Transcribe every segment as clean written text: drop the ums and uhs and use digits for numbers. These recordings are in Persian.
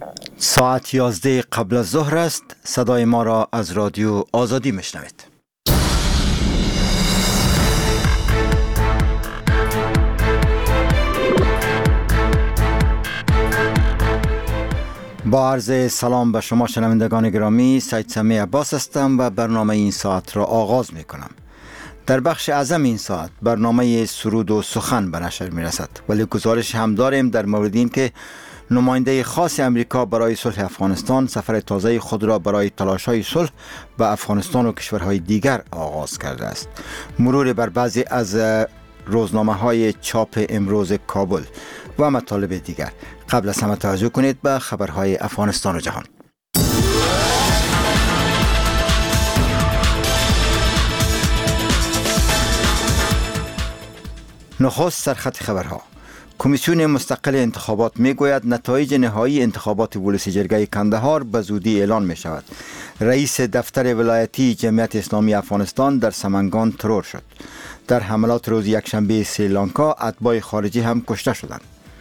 ساعت 11 قبل از ظهر است. صدای ما را از رادیو آزادی میشنوید. با عرض سلام به شما شنوندگان گرامی، سید سمی عباس هستم و برنامه این ساعت را آغاز می کنم. در بخش اعظم این ساعت برنامه سرود و سخن به نشر می رسد، ولی گزارش هم داریم در مورد این که نماینده خاص امریکا برای صلح افغانستان سفر تازه خود را برای تلاش‌های صلح به افغانستان و کشورهای دیگر آغاز کرده است. مرور بر بعضی از روزنامه‌های چاپ امروز کابل و مطالب دیگر. قبل از همه توجه کنید به خبرهای افغانستان و جهان. نخست سرخط خبرها. کمیسیون مستقل انتخابات میگوید نتایج نهایی انتخابات ولسی جرگه کندهار به زودی اعلان می شود. رئیس دفتر ولایتی جمعیت اسلامی افغانستان در سمنگان ترور شد. در حملات روز یکشنبه سریلانکا اتباع خارجی هم کشته شدند.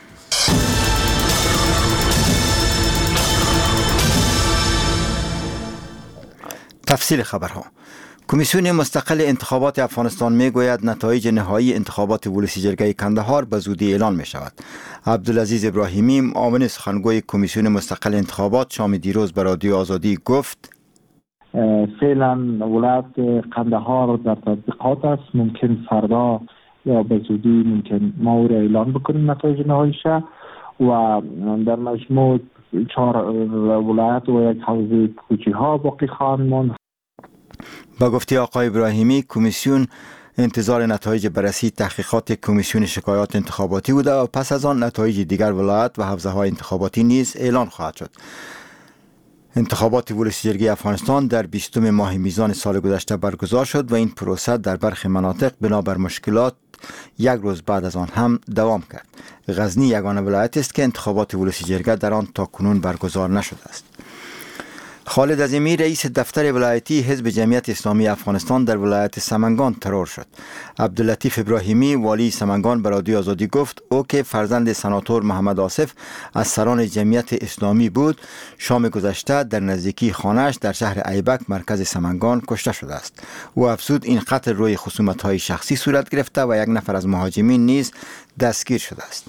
تفصیل خبرها. کمیسیون مستقل انتخابات افغانستان میگوید نتایج نهایی انتخابات ولسی جرگه کندهار به زودی اعلان می شود. عبدالعزیز ابراهیمی، معاون سخنگوی کمیسیون مستقل انتخابات، شام دیروز به رادیو آزادی گفت فعلا ولایت قندهار در تطبیقات است. ممکن فردا یا به زودی ممکن ما او را اعلان بکنیم نتایج نهاییش، و در مجموع 4 ولایت و یک حوزه کوچی ها باقی خواهند ماند. با گفته آقای ابراهیمی، کمیسیون انتظار نتایج بررسی تحقیقات کمیسیون شکایات انتخاباتی بوده و پس از آن نتایج دیگر ولایت و حوزه های انتخاباتی نیز اعلان خواهد شد. انتخابات ولسی جرگه افغانستان در 20 ماه میزان سال گذشته برگزار شد و این پروسه در برخی مناطق بنابر مشکلات یک روز بعد از آن هم دوام کرد. غزنی یگانه ولایت است که انتخابات ولسی جرگه در آن تاکنون برگزار نشده است. خالد عظیمی، رئیس دفتر ولایتی حزب جمعیت اسلامی افغانستان در ولایت سمنگان ترور شد. عبداللطیف ابراهیمی، والی سمنگان، به رادیو آزادی گفت او که فرزند سناتور محمد آصف از سران جمعیت اسلامی بود، شام گذشته در نزدیکی خانه‌اش در شهر ایبک مرکز سمنگان کشته شده است. او افزود این قتل روی خصومت‌های شخصی صورت گرفته و یک نفر از مهاجمین نیز دستگیر شده است.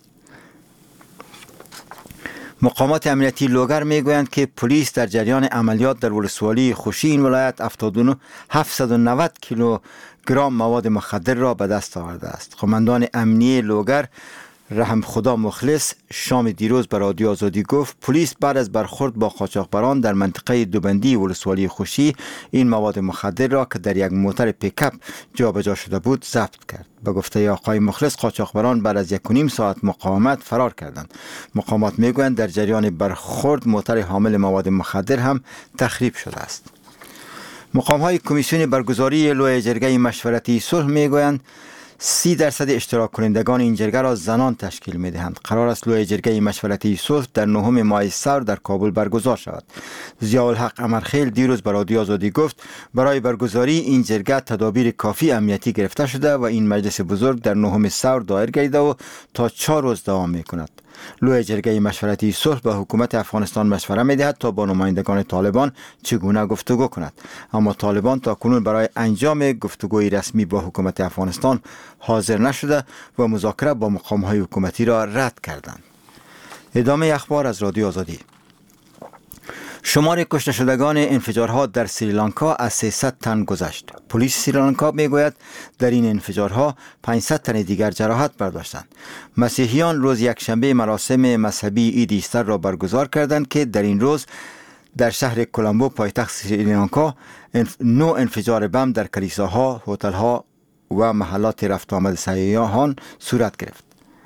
مقامات امنیتی لوگر میگویند که پلیس در جریان عملیات در ولسوالی خوشی این ولایت 790 کیلوگرم مواد مخدر را به دست آورده است. قماندان امنیه لوگر رحم خدا مخلص شام دیروز به رادیو آزادی گفت پلیس بعد از برخورد با قاچاقبران در منطقه دوبندی ولسوالی خوشی این مواد مخدر را که در یک موتر پیکاپ جابجا شده بود ضبط کرد. به گفته آقای مخلص، قاچاقبران بعد از 1.5 ساعت مقاومت فرار کردند. مقامات میگویند در جریان برخورد موتر حامل مواد مخدر هم تخریب شده است. مقام‌های کمیسیون برگزاری لوی جرگه مشورتی صلح میگویند 30% اشتراک کنندگان این جرگه را زنان تشکیل می دهند. قرار است لوی جرگه مشورتی صلح در 9 ماه سور در کابل برگزار شود. ضیاءالحق امرخیل دیروز به رادیو آزادی گفت برای برگزاری این جرگه تدابیر کافی امنیتی گرفته شده و این مجلس بزرگ در 9 سور دایر گردیده و تا 4 روز دوام می کند. لوی جرگه مشورتی صلح به حکومت افغانستان مشوره می دهد تا با نمایندگان طالبان چگونه گفتگو کند، اما طالبان تا کنون برای انجام گفتگوی رسمی با حکومت افغانستان حاضر نشده و مذاکره با مقام‌های حکومتی را رد کردند. ادامه اخبار از رادیو آزادی. شمار کشته شدگان انفجارها در سریلانکا از 300 تن گذشت. پلیس سریلانکا میگوید در این انفجارها 500 تن دیگر جراحت برداشتند. مسیحیان روز یکشنبه مراسم مذهبی عید ایستر را برگزار کردند که در این روز در شهر کولامبو پایتخت سریلانکا 9 انفجار بم در کلیساها، هتل‌ها و محلات رفت آمد سیاحان صورت گرفت.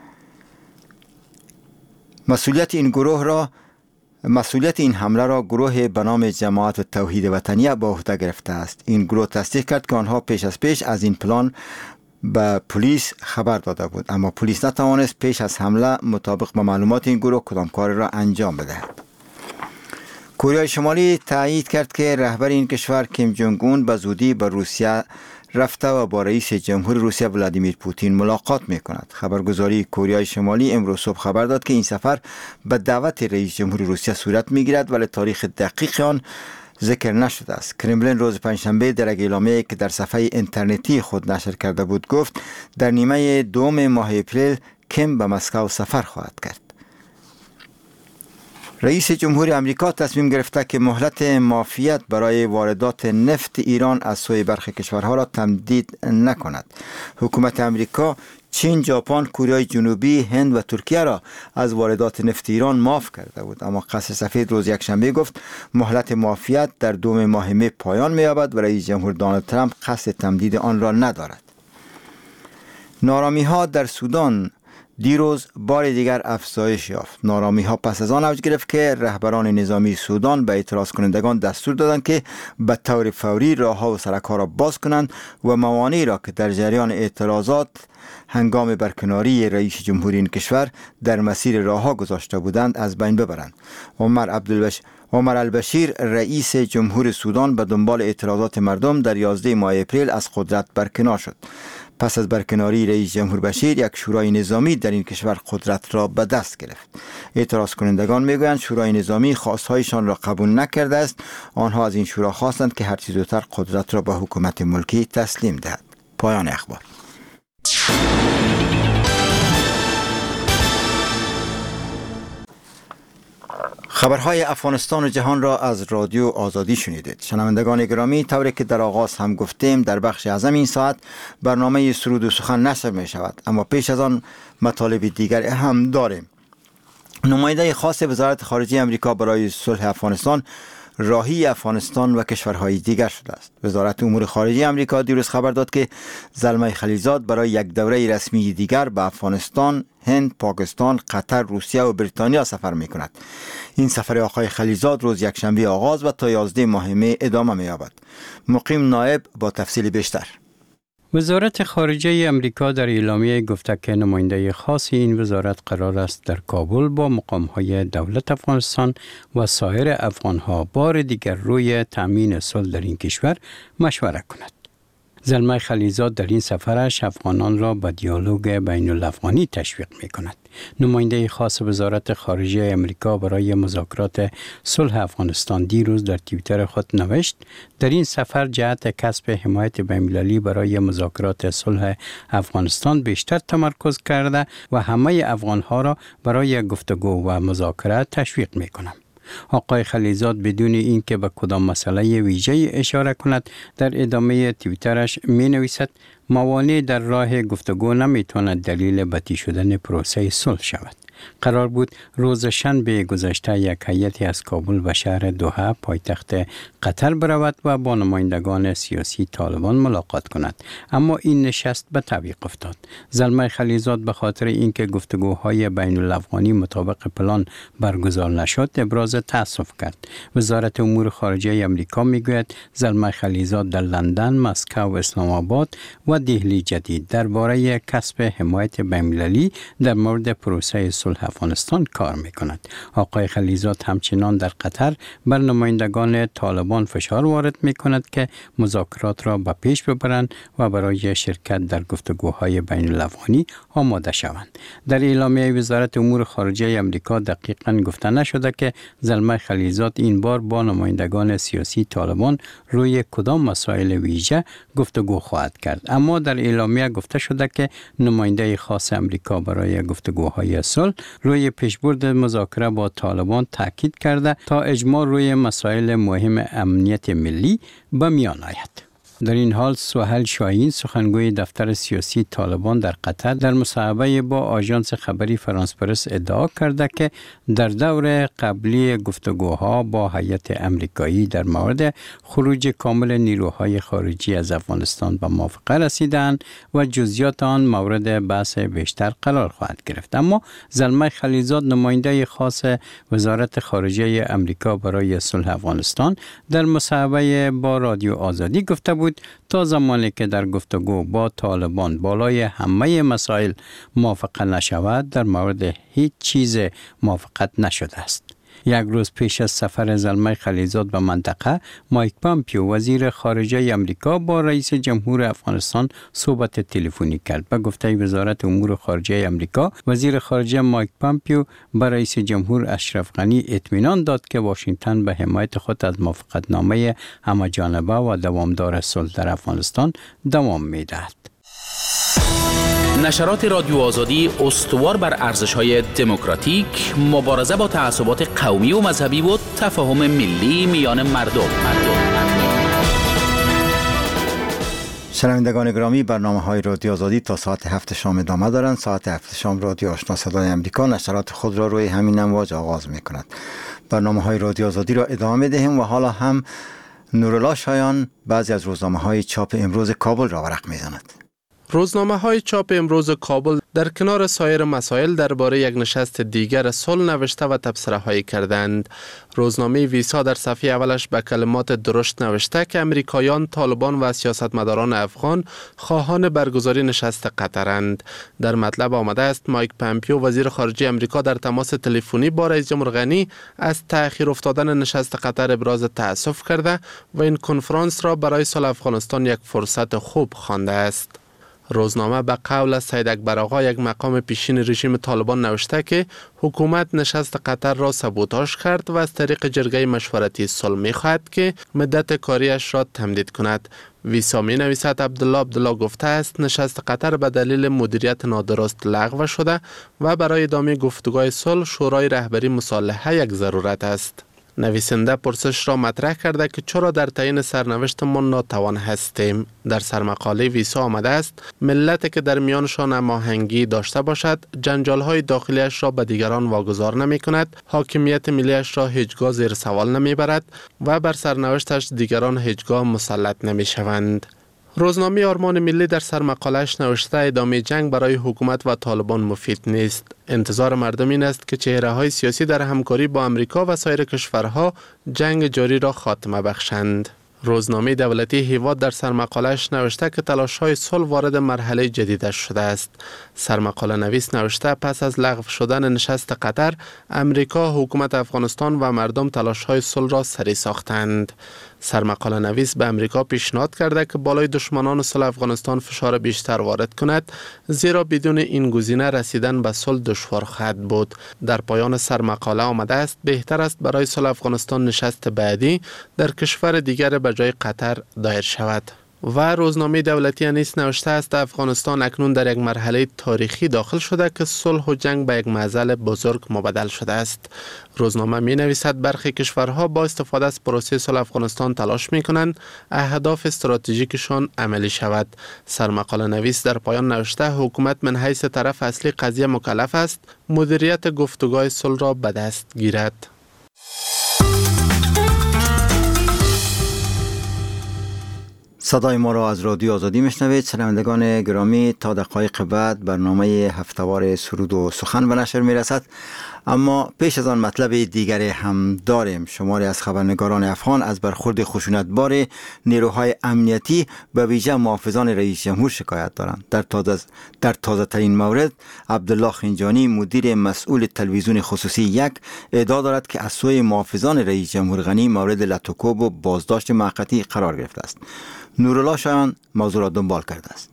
مسئولیت این حمله را گروه به نام جماعت توحید وطنیه به عهده گرفته است. این گروه تصدیق کرد که آنها پیش از این پلان به پلیس خبر داده بود، اما پلیس نتوانست پیش از حمله مطابق با معلومات این گروه کدام کار را انجام بدهد. کره شمالی تایید کرد که رهبر این کشور کیم جونگ اون به زودی به روسیه رفته و با رئیس جمهور روسیه ولادیمیر پوتین ملاقات میکند. خبرگزاری کره شمالی امروز صبح خبر داد که این سفر به دعوت رئیس جمهور روسیه صورت میگیرد، ولی تاریخ دقیق آن ذکر نشده است. کرملین روز پنجشنبه در یک اعلامیه که در صفحه اینترنتی خود نشر کرده بود گفت در نیمه دوم ماه اپریل کیم به مسکو سفر خواهد کرد. رئیس جمهور امریکا تصمیم گرفته که مهلت معافیت برای واردات نفت ایران از سوی برخی کشورها را تمدید نکند. حکومت امریکا چین، ژاپن، کره جنوبی، هند و ترکیه را از واردات نفت ایران معاف کرده بود، اما قصر سفید روز یکشنبه گفت مهلت معافیت در دوم ماه می پایان می‌یابد و رئیس جمهور دونالد ترامپ قصد تمدید آن را ندارد. نارامی‌ها در سودان دیروز بار دیگر افزایش یافت. نارامی‌ها پس از آن اوج گرفت که رهبران نظامی سودان به اعتراض کنندگان دستور دادند که به طور فوری راه‌ها و سرک‌ها را باز کنند و موانعی را که در جریان اعتراضات هنگام برکناری رئیس جمهوری این کشور در مسیر راه‌ها گذاشته بودند از بین ببرند. عمر البشیر رئیس جمهور سودان به دنبال اعتراضات مردم در 11 ماه اپریل از قدرت برکنار شد. پس از برکناری رئیس جمهور بشیر یک شورای نظامی در این کشور قدرت را به دست گرفت. اعتراض کنندگان میگویند شورای نظامی خواستهایشان را قبول نکرده است. آنها از این شورا خواستند که هرچه زودتر قدرت را به حکومت ملکی تسلیم دهد. پایان اخبار. خبرهای افغانستان و جهان را از رادیو آزادی شنیدید. شنوندگان گرامی، طوری که در آغاز هم گفتیم در بخش اعظم این ساعت برنامه سرود و سخن نشر می شود، اما پیش از آن مطالب دیگر هم داریم. نماینده خاص وزارت خارجه امریکا برای صلح افغانستان راهی افغانستان و کشورهای دیگر شده است. وزارت امور خارجه امریکا دیروز خبر داد که زلمه خلیلزاد برای یک دوره رسمی دیگر به افغانستان، هند، پاکستان، قطر، روسیه و بریتانیا سفر می کند. این سفر آقای خلیلزاد روز یکشنبه آغاز و تا 11 ماه می ادامه می یابد. مقیم نایب با تفصیل بیشتر. وزارت خارجه امریکا در اعلامیه گفته که نماینده خاص این وزارت قرار است در کابل با مقام‌های دولت افغانستان و سایر افغان‌ها بار دیگر روی تأمین صلح در این کشور مشوره کند. زلمه خلیلزاد در این سفرش افغانان را به دیالوگ بین الافغانی تشویق می کند. نماینده خاص وزارت خارجه امریکا برای مذاکرات صلح افغانستان دیروز در توییتر خود نوشت در این سفر جهت کسب حمایت بین‌المللی برای مذاکرات صلح افغانستان بیشتر تمرکز کرده و همه افغانها را برای گفتگو و مذاکره تشویق می کنم. آقای خلیلزاد بدون اینکه به کدام مسئله ویژه اشاره کند در ادامه توییترش می نویسد موانع در راه گفتگو نمی تواند دلیل بطی شدن پروسه صلح شود. قرار بود روز شنبه گذشته یک هیئتی از کابل و شهر دوحه پایتخت قطر برود و با نمایندگان سیاسی طالبان ملاقات کند، اما این نشست به تعویق افتاد. زلمه خلیلزاد به خاطر اینکه گفتگوهای بین الافغانی مطابق پلان برگزار نشد ابراز تأسف کرد. وزارت امور خارجه امریکا میگوید زلمه خلیلزاد در لندن، مسکو، اسلام آباد و دهلی جدید درباره کسب حمایت بین‌المللی در مورد پروسه صلح افغانستان کار می‌کند. آقای خلیلزاد همچنان در قطر بر نمایندگان طالبان فشار وارد می‌کند که مذاکرات را به پیش ببرند و برای شرکت در گفتگوهای بین الافغانی آماده شوند. در اعلامیه وزارت امور خارجه امریکا دقیقاً گفته نشده که زلمه خلیلزاد این بار با نمایندگان سیاسی طالبان روی کدام مسائل ویژه گفتگو خواهد کرد، اما در اعلامیه گفته شده که نماینده خاص امریکا برای گفتگوهای صلح روی پیشبرد مذاکره با طالبان تاکید کرده تا اجماع روی مسائل مهم امنیت ملی به میان آید. در این حال سهیل شاهین سخنگوی دفتر سیاسی طالبان در قطر در مصاحبه با آژانس خبری فرانس پرس ادعا کرده که در دور قبلی گفتگوها با هیئت امریکایی در مورد خروج کامل نیروهای خارجی از افغانستان به موافقه رسیدند و جزئیات آن مورد بحث بیشتر قرار خواهد گرفت. اما زلمه خلیلزاد نماینده خاص وزارت خارجه امریکا برای صلح افغانستان در مصاحبه با رادیو آزادی گفته بود تا زمانی که در گفتگو با طالبان بالای همه مسائل موافقه نشود در مورد هیچ چیز موافقت نشده است. یک روز پیش از سفر زلمه خلیلزاد به منطقه، مایک پامپیو وزیر خارجه امریکا با رئیس جمهور افغانستان صحبت تلفنی کرد. به گفته وزارت امور خارجه امریکا، وزیر خارجه مایک پامپیو به رئیس جمهور اشرف غنی اطمینان داد که واشنگتن به حمایت خود از موافقتنامه همه‌جانبه و دوامدار صلح در افغانستان دوام می‌دهد. نشرات رادیو آزادی استوار بر ارزش‌های دموکراتیک، مبارزه با تعصبات قومی و مذهبی و تفاهم ملی میان مردم. شنوندگان گرامی، برنامه‌های رادیو آزادی تا ساعت 7 شام ادامه دارند. ساعت 7 شام رادیو آشنا صدای امریکا نشرات خود را روی همین امواج آغاز می‌کند. برنامه‌های رادیو آزادی را ادامه می‌دهیم و حالا هم نورالله شایان بعضی از روزنامه‌های چاپ امروز کابل را ورق می‌زند. روزنامه‌های چاپ امروز کابل در کنار سایر مسائل درباره یک نشست دیگر صلح نوشته و تبصره‌هایی کردند. روزنامه ویسا در صفحه اولش به کلمات درشت نوشته که امریکایان، طالبان و سیاستمداران افغان خواهان برگزاری نشست قطرند. در مطلب آمده است مایک پامپیو وزیر خارجه امریکا در تماس تلفنی با رئیس جمهور غنی از تأخیر افتادن نشست قطر ابراز تأسف کرده و این کنفرانس را برای صلح افغانستان یک فرصت خوب خوانده است. روزنامه به قول سید اکبر آقا، یک مقام پیشین رژیم طالبان، نوشته که حکومت نشست قطر را سابوتاژ کرد و از طریق جرگه مشورتی صلح می‌خواهد که مدت کاریش را تمدید کند. ویسا می نویسد عبدالله گفته است نشست قطر به دلیل مدیریت نادرست لغو شده و برای ادامه گفتگوهای صلح شورای رهبری مصالحه یک ضرورت است. نویسنده پرسش را مطرح کرده که چرا در تعیین سرنوشتمان ناتوان هستیم. در سرمقاله ویسا آمده است ملتی که در میانشان هماهنگی داشته باشد جنجال‌های داخلیش را به دیگران واگذار نمی کند، حاکمیت ملیش را هیچگاه زیر سوال نمی برد و بر سرنوشتش دیگران هیچگاه مسلط نمی شوند. روزنامه آرمان ملی در سرمقاله‌اش نوشته ادامه جنگ برای حکومت و طالبان مفید نیست. انتظار مردم این است که چهره‌های سیاسی در همکاری با امریکا و سایر کشورها جنگ جاری را خاتمه بخشند. روزنامه دولتی هیواد در سرمقاله‌اش نوشته که تلاش‌های صلح وارد مرحله جدیدش شده است. سرمقاله نویس نوشته پس از لغو شدن نشست قطر، امریکا، حکومت افغانستان و مردم تلاش‌های صلح را سری ساختند. سرمقاله نویس به امریکا پیشنهاد کرده که بالای دشمنان صلح افغانستان فشار بیشتر وارد کند، زیرا بدون این گزینه رسیدن به صلح دشوار خواهد بود. در پایان سرمقاله آمده است بهتر است برای صلح افغانستان نشست بعدی در کشور دیگر به جای قطر دایر شود. و روزنامه دولتی انیس نوشته است افغانستان اکنون در یک مرحله تاریخی داخل شده که صلح و جنگ به یک معضل بزرگ مبدل شده است. روزنامه می نویسد برخی کشورها با استفاده از پروسه صلح افغانستان تلاش می کنند اهداف استراتژیکشان عملی شود. سرمقاله نویس در پایان نوشته حکومت من حیث طرف اصلی قضیه مکلف است مدیریت گفتگوهای صلح را به دست گیرد. صدای ما را از رادیو آزادی میشنوید. شنوندگان گرامی، تا دقایق بعد برنامه هفتهوار سرود و سخن به نشر میرسد، اما پیش از آن مطلب دیگری هم داریم. شماری از خبرنگاران افغان از برخورد خشونتبار نیروهای امنیتی به ویژه محافظان رئیس جمهور شکایت دارند. در تازه ترین مورد عبدالله خنجانی مدیر مسئول تلویزیون خصوصی 1 ادعا دارد که از سوی محافظان رئیس جمهور غنی مورد لطوکوب و بازداشت موقتی قرار گرفته است. نورالله شایان موضوع را دنبال کرده است.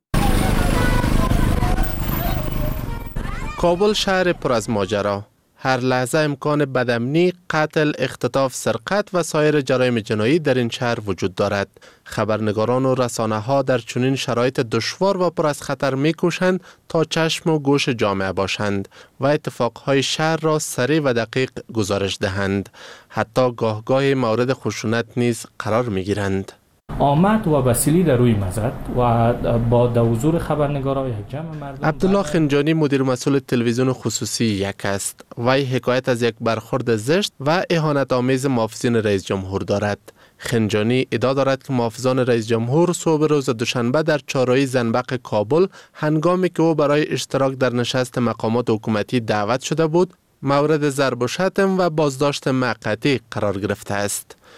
کابل شهر پر از ماجرا. هر لحظه امکان بدامنی، قتل، اختطاف، سرقت و سایر جرایم جنایی در این شهر وجود دارد. خبرنگاران و رسانه ها در چنین شرایط دشوار و پر از خطر می کوشند تا چشم و گوش جامعه باشند و اتفاقهای شهر را سریع و دقیق گزارش دهند. حتی گاه مورد خشونت نیز قرار می گیرند. آمد و وسیلی در روی مزد و با حضور خبرنگاران یک جمع مردم. عبدالله خنجانی مدیر مسئول تلویزیون خصوصی 1 است. وی حکایت از یک برخورد زشت و اهانت آمیز محافظین رئیس جمهور دارد. خنجانی ادعا دارد که محافظان رئیس جمهور صبح روز دوشنبه در چهارراه زنبق کابل هنگامی که او برای اشتراک در نشست مقامات حکومتی دعوت شده بود، مورد ضرب و شتم و بازداشت موقتی قرار گرفته است.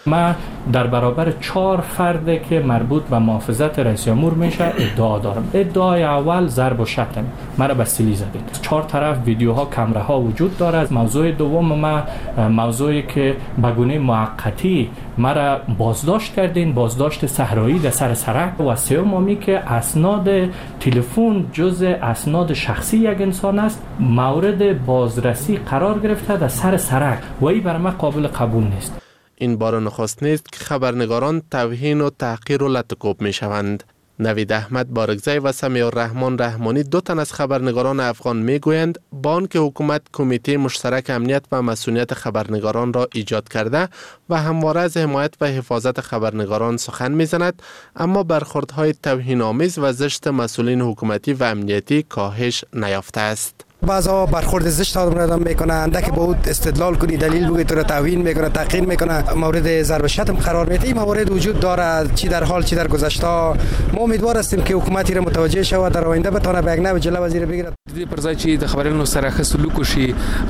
من در برابر 4 فرد که مربوط به محافظت رئیس جمهور میشه ادعا دارم. ادعای اول ضرب و شتم، مرا به سیلی زدید. 4 طرف ویدیوها، کامراها وجود دارد. موضوع دوم ما موضوعی که به گونه موقتی مرا بازداشت کردین، بازداشت صحرایی در سر سرک. و سومی که اسناد تلفن جزء اسناد شخصی یک انسان است، مورد بازرسی قرار گرفته در سر سرک و این برای من قابل قبول نیست. این بار نخست نیست که خبرنگاران توهین و تحقیر و لطکوب می شوند. نوید احمد بارگزی و سمیع الرحمن رحمانی 2 تن از خبرنگاران افغان می گویند با آنکه حکومت کمیته مشترک امنیت و مسئولیت خبرنگاران را ایجاد کرده و همواره از حمایت و حفاظت خبرنگاران سخن می زند، اما برخوردهای توهین آمیز و زشت مسئولین حکومتی و امنیتی کاهش نیافته است. بعضا برخورد زشت آدم میکنن، که با او استدلال کنی، دلیل بگی، تو را توهین میکنه، تحقیر میکنه، مورد ضرب شتم قرار میده. این موارد وجود دارد، چی در حال چی در گذشته. ما امیدوار هستیم که حکومتی را متوجه شود، در آینده بتونه به یک نوع جلوه وزیر بگیرد. دې پر ځای چې د خبرونو سره ښه سلوک وشي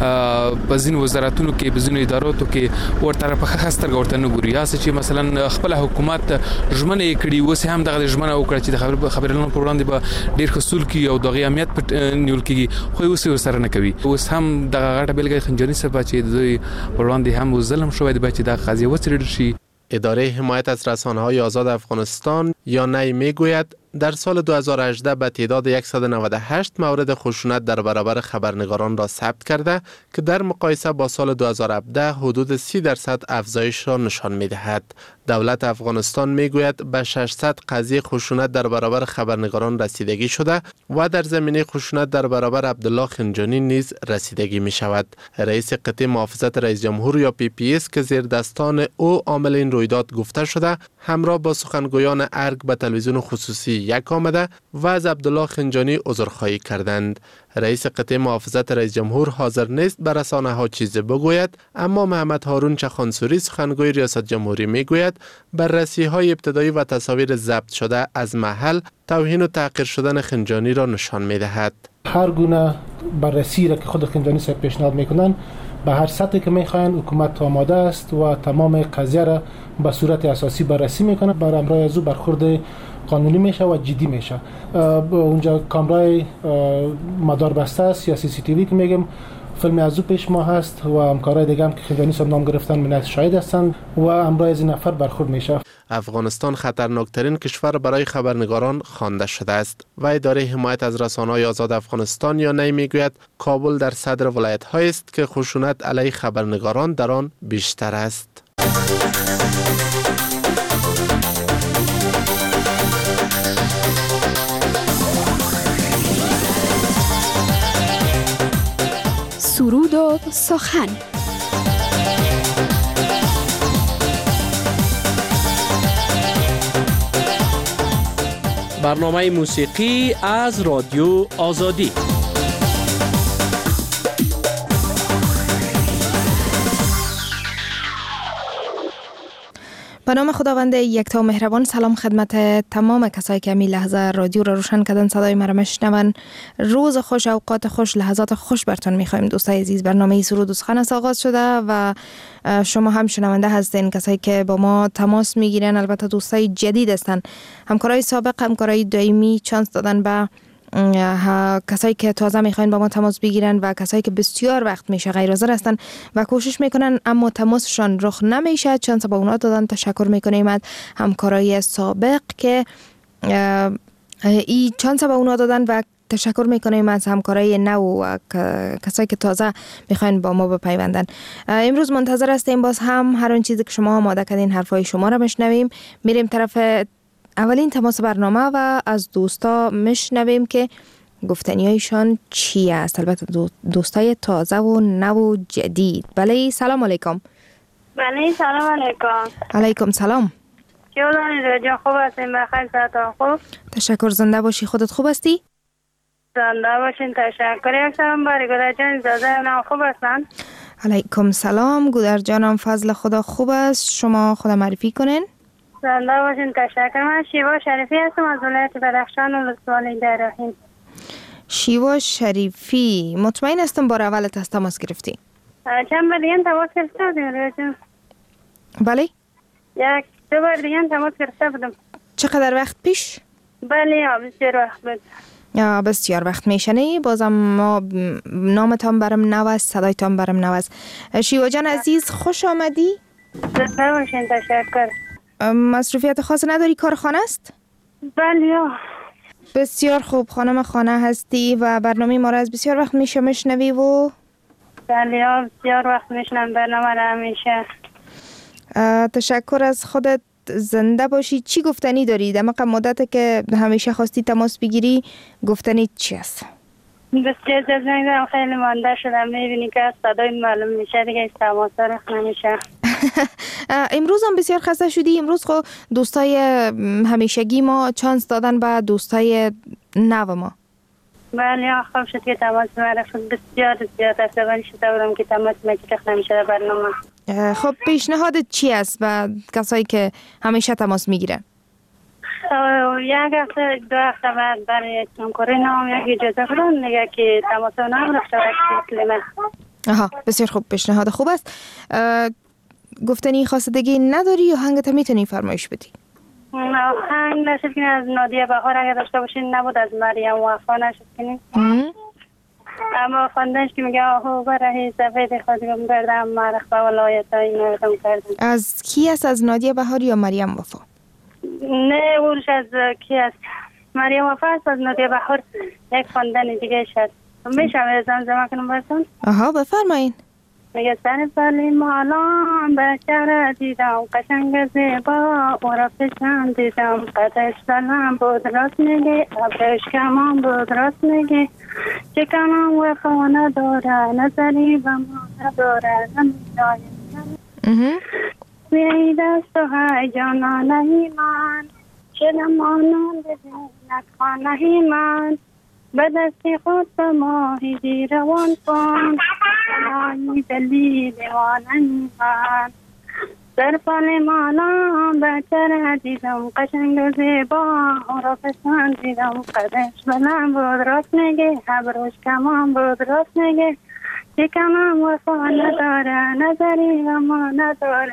په ځینو وزارتونو کې په ځینو ادارو کې ورته په ښه سترګه ورته نه ګوري، یا چې مثلا خپل حکومت ژمنه یې کړې اوس هم دغه ژمنه وکړه چې د خبرونو پر وړاندې به ډېر ښه سلوک او د امنیت نیول کېږي، خو اوس یې سره نه کوي. اوس هم دغه غټه بیلګه خنجاني صاحب چې د دوی پر وړاندې هم ظلم شوی دی چې د قضیه وڅېړل شي. اداره حمایت از رسانه‌های آزاد افغانستان یا نی میگوید در سال 2018 به تعداد 198 مورد خشونت در برابر خبرنگاران را ثبت کرده که در مقایسه با سال 2017 حدود 30% افزایش را نشان می‌دهد. دولت افغانستان میگوید به 600 قضیه خشونت در برابر خبرنگاران رسیدگی شده و در زمینه خشونت در برابر عبدالله خنجانی نیز رسیدگی می شود. رئیس قطعه محافظت رئیس جمهور یا PPS که زیر دستان او عامل این رویداد گفته شده، همراه با سخنگویان ارگ به تلویزیون خصوصی یک آمده و از عبدالله خنجانی عذرخواهی کردند. رئیس قطعه محافظت رئیس جمهور حاضر نیست به رسانه‌ها چیزی بگوید، اما محمد هارون چخانسوری سخنگوی ریاست جمهوری میگوید بررسی‌های ابتدایی و تصاویر ضبط شده از محل توهین و تحقیر شدن خنجانی را نشان می‌دهد. هر گونه بررسی را که خود خنجانی صاحب پیشنهاد میکنن به هر سطحی که میخواین حکومت آماده است و تمام قضیه را به صورت اساسی بررسی میکنه. بر امرای از او برخورد قانونی میشه و جدی میشه. اونجا کامرای مدار بسته است یا CCTV که میگم، فیلم از او پیش ما هست و همکارای دیگه هم که خنجانی صاحب نام گرفتن منت شاهد هستند و امرای از این نفر برخورد میشه. افغانستان خطرناکترین کشور برای خبرنگاران خوانده شده است و اداره حمایت از رسانه‌های آزاد افغانستان یا نی میگوید کابل در صدر ولایت‌هایی است که خشونت علیه خبرنگاران در آن بیشتر است. سرود و سخن. برنامه موسیقی از رادیو آزادی. به نام خداوند یکتا و مهربان. سلام خدمت تمام کسایی که می لحظه رادیو را روشن کردن، صدای مرا میشنون. روز خوش، اوقات خوش، لحظات خوش براتون میخوایم دوستای عزیز. برنامه سرود و سخن است آغاز شده و شما هم شنونده هستین، کسایی که با ما تماس میگیرن. البته دوستای جدید هستن، همکارای سابق، همکارای دائمی چانس دادن به کسایی که تازه میخواین با ما تماس بگیرن و کسایی که بسیار وقت میشه غیر حاضر هستن و کوشش میکنن اما تماسشان رخ نمیشه. چانس با اونا دادن. تشکر میکنیم از همکارای سابق که این چانس با اونا دادن و تشکر میکنیم از همکارای نو و کسایی که تازه میخواین با ما بپیوندن. امروز منتظر هستیم باز هم هر اون چیزی که شما آماده کردین، حرفای شما را بشنویم. میریم طرف اولین تماس برنامه و از دوستا میشنویم که گفتنیایشان چی است. البته دوستای تازه و نو و جدید. بله، سلام علیکم. بله، سلام علیکم. علیکم سلام. چطوری رجا؟ خوب هستیم؟ بخیر، صحتان خوب؟ تشکر. زنده باشی. خودت خوب هستی؟ زنده باشین. تشکر. یک سلام برای گودر جان، زاده اونم خوب هستن؟ علیکم سلام. گودر جانم فضل خدا خوب است. شما خدا معرفی کنین. زنده باشین. تشکر. من شیوا شریفی هستم از ولایت بدخشان و ولسوالی دراهیم. شیوا شریفی، مطمئن هستم بار اولت از تماس گرفتی؟ چند بار دیگه تماس گرفته بودیم. بله؟ یک دو بار دیگه تماس گرفته بودم. چقدر وقت پیش؟ بله یا بسیار وقت بود. یا بسیار وقت میشنی. بازم ما نامتان برم نوست، صدایتان برم نوست. شیوا جان عزیز خوش آمدی. زنده باشین. تشکر. مصروفیت خاص نداری؟ کار خانه است؟ بله یا. بسیار خوب. خانم خانه هستی و برنامه ما را از بسیار وقت میشنوی و بله یا بسیار وقت میشنم برنامه را همیشه. تشکر از خودت. زنده باشی. چی گفتنی داری؟ در مدت که همیشه خواستی تماس بگیری گفتنی چی است؟ بسیار جزنگ دارم. خیلی مانده شدم. میبینی که از صدای معلوم میشه دیگه تماس رخ نمیشه. امروز هم بسیار خسته شدی. امروز خب دوستای همیشگی ما چانس دادن به دوستای نو ما. بله خوب شد که تماس مرد. بسیار زیاد عصبانی شده بودم که تماس مجرخ نمیشه در برنامه. خب پیشنهادت چی است به کسایی که همیشه تماس میگیرن؟ یک هفته دو هفته بعد برای همکاری نام یک اجازه بدن دیگه که تماس نام رفته وقتی. آها بسیار خوب. پیشنهاد خوب است. گفتنی خاص دیگه نداری یا هنگت میتونی فرمایش بدی؟ آهنگ نشد که از نادیه بهار اگه داشته باشین نبود از مریم وفا نشد کنیم. اما خواندنش که میگه آهو برای سفید خودم گردم مرخ و ولایت های نردم کردم. از کی است؟ از نادیه بهار یا مریم وفا؟ نه اونش از کی است؟ مریم وفا است. از نادیه بهار یک خواندن دیگه شد. میشه زمزمه کنم براتون؟ آها بفرمایین. میگه سر سالی مالان بچه دیدم قشنگ زیبا او را پشن دیدم قدش سلام بود راست میگه ابرش کمان بود راست میگه چه کنم وفا نداره نظری و ما نداره نمیدایم بیایی دست و های جانانهی من شدم آنان بزینت خانهی من به دستی خود به ماهی روان کن آنی دلی دیواننی من در پال مالان بچه را دیدم قشنگ و زیبا او را پسند دیدم قدش بلند بود راست میگه ابروش کمان بود راست میگه چه کنم وفا نداره نظری و ما نداره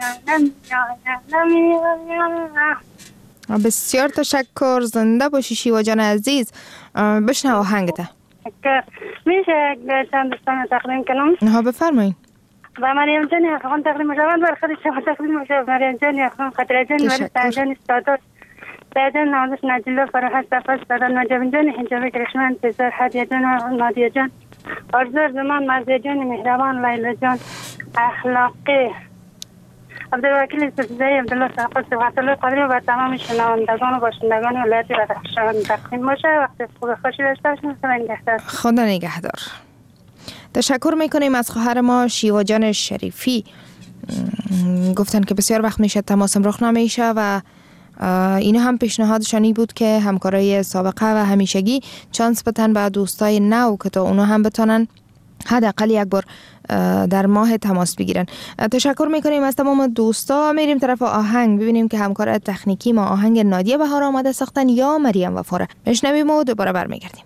نمیایم. بسیار تشکر. زنده باشی شیوا جان عزیز. بشنو آهنگته. میشه چند دستان تقدیم کنم؟ ها بفرمایید. و مریم جانی اخوان تقدیم مشاور بر خود شما تقدیم مشاور مریم جانی اخوان خطر جانی ولی سنجانی استادات سیدن نامدش نجله فرحت سفر سادان نجابین جانی حجابی کرشمن تیزار حدیه جان نادیه جان آرزور زمان مرزی جانی مهربان لیلا جان اخلاقی عبدالوکیل استفزایی عبدالله صحفه سبحت الله قدری و تمام شنوندگان و باشندگان ولایت بدخشان تقدیم باشه. وقت خوب خوشی داشته باشین. خدا نگهدار. خدا نگهدار. تشکر میکنیم از خواهر ما شیوا جان شریفی. گفتن که بسیار وقت میشه تماسم رخ نمیشه و اینا هم پیشنهادشانی بود که همکارای سابقه و همیشگی چانس بتن به دوستای نو که تا اونا هم بتونن حداقل یک بار در ماه تماس بگیرن. تشکر میکنیم از تمام دوستا. میریم طرف آهنگ ببینیم که همکار تکنیکی ما آهنگ نادیه بهار آماده ساختن یا مریم وفا. بشنویم و دوباره برمیگردیم.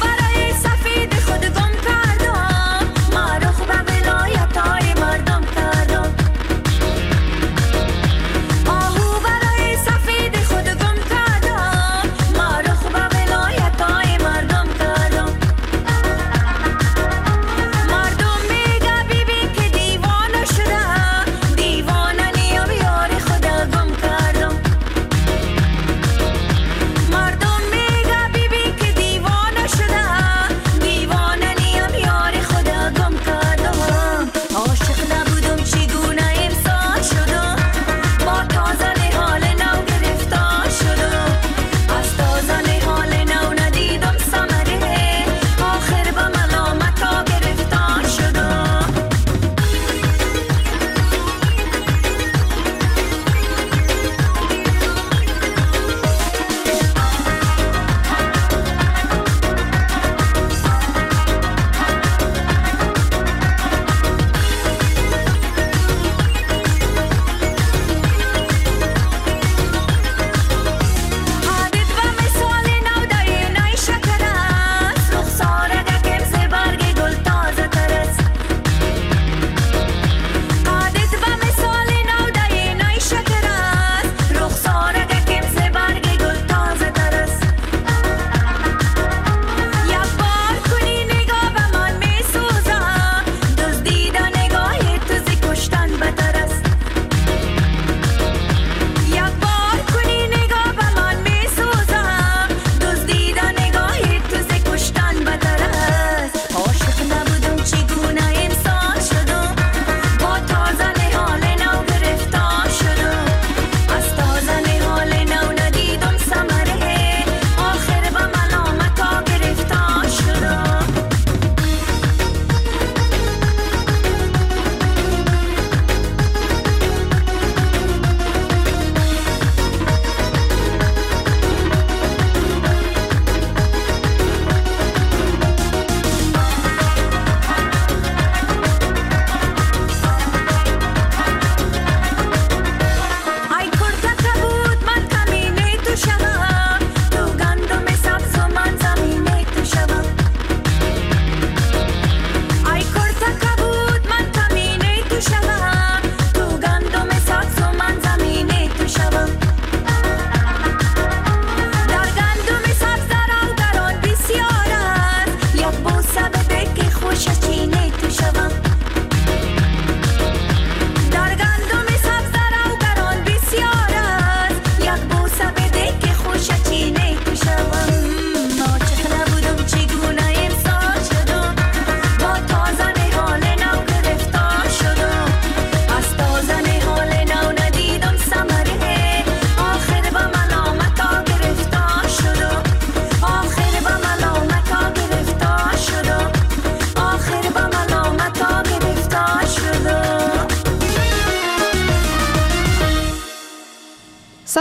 مردم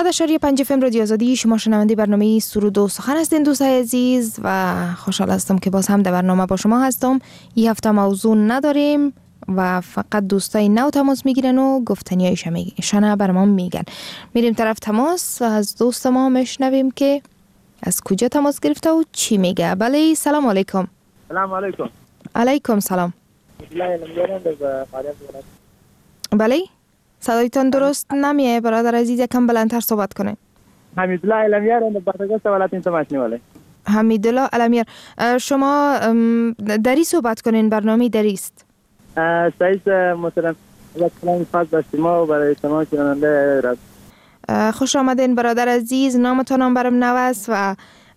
100.5 FM رادیو آزادی، شما شنونده برنامه سرود و سخن هستین دوستای عزیز و خوشحال هستم که باز هم در برنامه با شما هستم. این هفته موضوع نداریم و فقط دوستای نو تماس میگیرن و گفتنیایشان بر ما میگن. میریم طرف تماس و از دوست ما میشنویم که از کجا تماس گرفته و چی میگه. بله، سلام علیکم. سلام علیکم. علیکم سلام. بله، صدایتان درست نمیه برادر عزیز، یکم بلندتر صحبت کنه. حمیدالله علمیار از باتگاه سوالات تماس میواله. حمیدالله علمیار، شما دری صحبت کنین، برنامه دری است. سعید محترم، کلام خاص داشتیم ما برای شما شنونده راد. خوش آمدین برادر عزیز، نامتان هم برام نوست و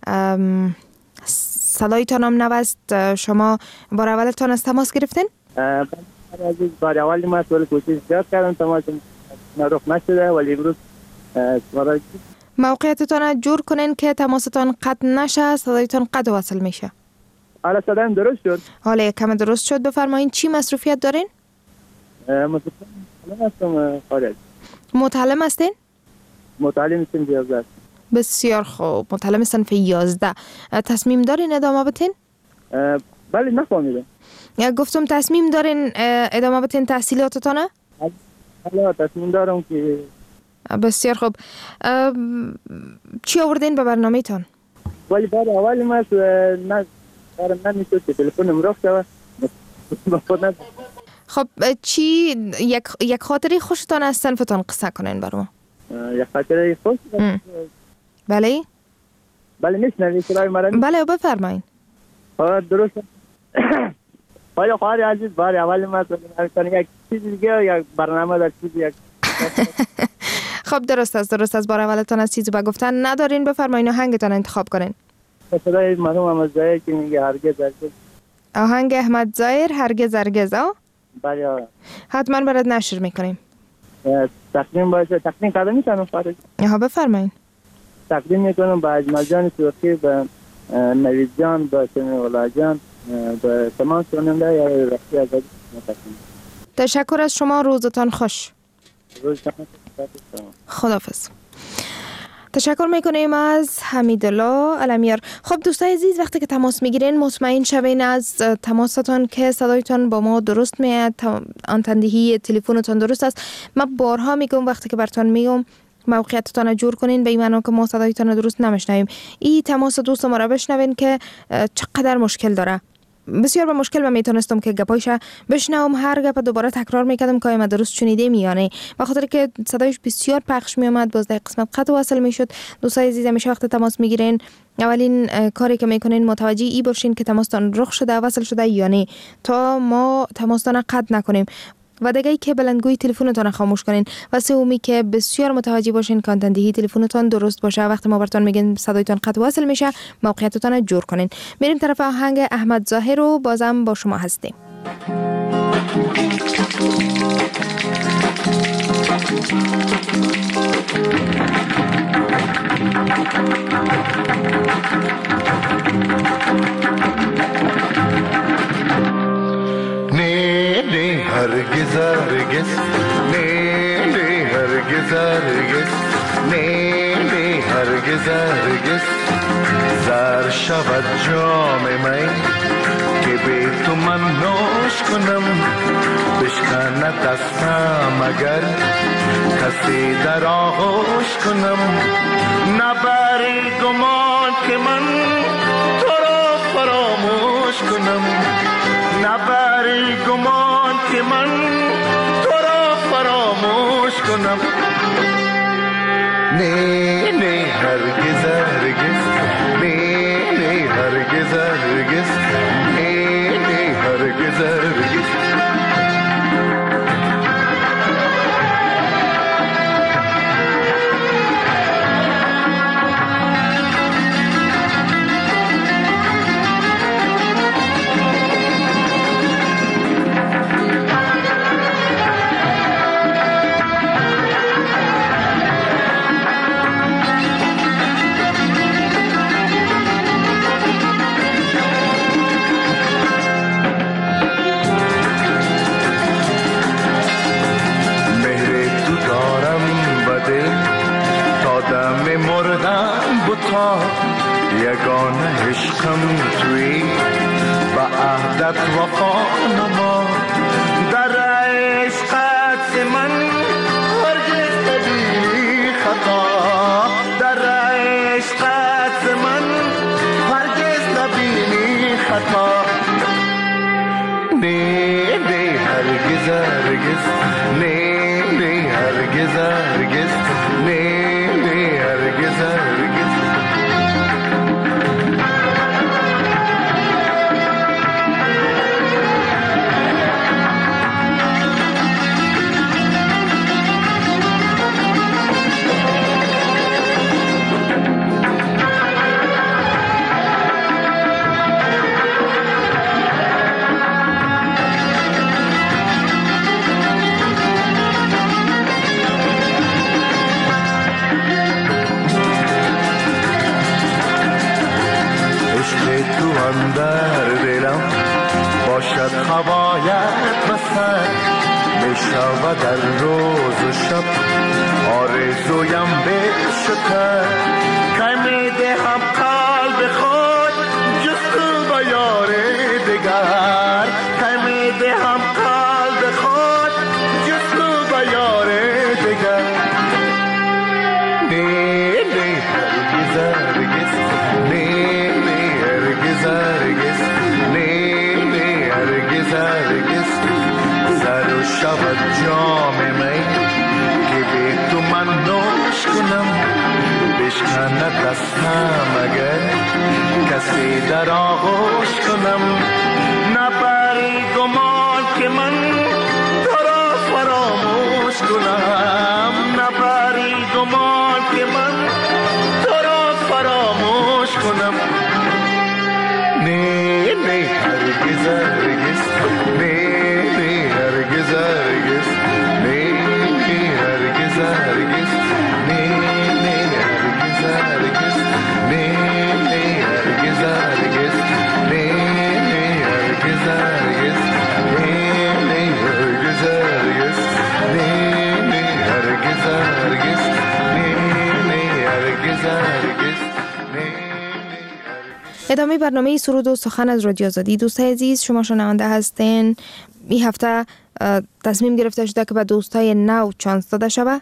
صدایتان هم نوست. شما بار اولتان از تماس گرفتین؟ عزیز بار اولی ما سوال کوشش زیاد کردم، تماس نرخ نشده ولی امروز موقعیتتان جور کنین که تماستان قطع نشه، صدایتان قطع وصل میشه. حالا صدایم درست شد؟ حالا کم درست شد. بفرمایین چی مصروفیت دارین؟ متعلم هستم خارج. متعلم هستین؟ متعلم صنف 11. بسیار خوب، متعلم صنف 11. تصمیم دارین ادامه بدین؟ بله، نفهمیدم. گفتم تصمیم دارین ادامه بدین تحصیلاتتانه؟ بله، تصمیم دارم که. بسیار خوب. چی آوردین به برنامه تان؟ ولی بار اولی ما نمیشد که تلفنم رفت و خب چی یک خاطری خوشتان از صنفتان قصه کنین برام؟ یک خاطری خوش؟ بله؟ بله میشنوی صدای مرا؟ بله بفرمایین. درست. حالا خواهر عزیز بار اولی ما یک چیز دیگه یک برنامه در چیز یک خب درست است بار اولتان از چیزی بگفتن ندارین. بفرمایین آهنگتان انتخاب کنین. صدای مرحوم احمد ظاهر که میگه هرگز هرگز. آهنگ احمد ظاهر هرگز هرگز. بله حتما برات نشر میکنیم. تقدیم باشه، تقدیم کردم میتونم خارج. بفرمایین. تقدیم میکنم به اجمل جان سوخی، به نوید جان، به سمیع جان، به تمام شنونده یا رفتی آزادی. تشکر از شما، روزتان خوش. خداحافظ. تشکر میکنیم از حمیدالله علمیار. خب دوستای عزیز، وقتی که تماس میگیرین مطمئن شوین از تماستان که صدایتان با ما درست میاد، آنتندهی تلفنتان درست است. من بارها میگم وقتی که براتون میگم موقعیتتان جور کنین، به این معنی که ما صدایتان درست نمیشنویم. این تماس دوست ما را بشنوین که چقدر مشکل داره. بسیار به مشکل و میتونستم که گپایش بشنوم، هر گپ دوباره تکرار میکردم که ما درست شنیده میانه، به خاطر که صدایش بسیار پخش میومد، باز در قسمت قطع وصل میشد. دوستای عزیز، همیشه وقت تماس میگیرین اولین کاری که میکنین متوجه ای باشین که تماستان رخ شده، وصل شده یا نه، تا ما تماستان قطع نکنیم. و دیگه که بلندگوی تلفنتون خاموش کنین و سومی که بسیار متوجه باشین که آنتندهی تلفنتون درست باشه. وقتی ما براتون میگیم صدایتون قطع وصل میشه، موقعیتتون جور کنین. میریم طرف آهنگ احمد ظاهر رو بازم با شما هستیم. هرگز هرگز نه نه هرگز هرگز نه نه هرگز هرگز زر شود جام من که به تو من نوش کنم، بشکند دستم اگر کسی در آغوش کنم. نبری گمان که من تو را فراموش کنم، نبری گمان که من تو را فراموش کنم. نه نه هرگز هرگز نه نه هرگز هرگز نه نه هرگز هرگز. یگانه عشقم توی با عهدت وفا نما در عشقت من هرگز نبینی خطا در عشقت من هرگز نبینی خطا نه نه هرگز هرگز نه نه هرگز هرگز نه نه هرگز هرگز در دلم باشد هوایت بسر میشود در روز و شب آرزویم بشتر که میدهم قلب خود جستو با یار دگر که میدهم قلب خود جستو با یار دگر نه نه هرگز هرگز نه هرگز نه نه هرگز هرگز زر و شود جام می که به تو من نوش کنم بشکنه دستم اگر کسی در آغوش کنم نبری گمان که من تو را فراموش کنم نبری گمان که من تو را فراموش کنم نه نه هرگز هرگز نه نه هرگز هرگز نه نه هرگز هرگز نه نه هرگز هرگز نه نه هرگز هرگز نه نه هرگز هرگز نه نه هرگز هرگز نه نه هرگز هرگز نه نه هرگز هرگز ادامه برنامه سرود و سخن از رادیو آزادی. دوستای عزیز، شما شنونده هستین. این هفته تصمیم گرفته شده که به دوستای نو چانس داده شود